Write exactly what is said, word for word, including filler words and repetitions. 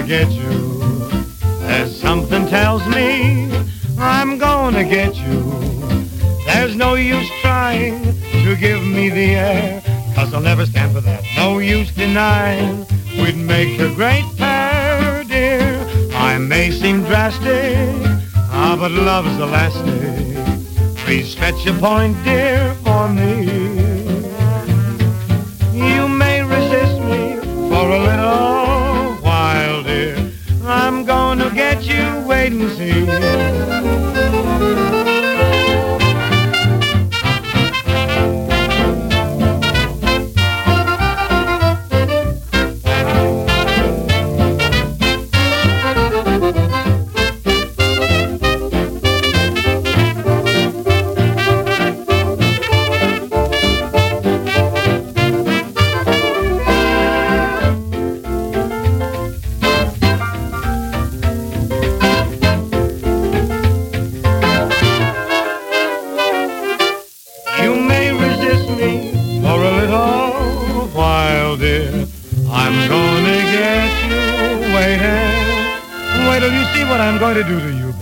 gonna get you. There's something tells me I'm gonna get you. There's no use trying to give me the air, 'cause I'll never stand for that. No use denying we'd make a great pair, dear. I may seem drastic, ah, but love's elastic. Please stretch a point, dear, for me. You may resist me for a little while, dear. I'm gonna get you, wait and see. You may resist me for a little while, dear. I'm gonna get you. Wait and wait till you see what I'm going to do to you, baby.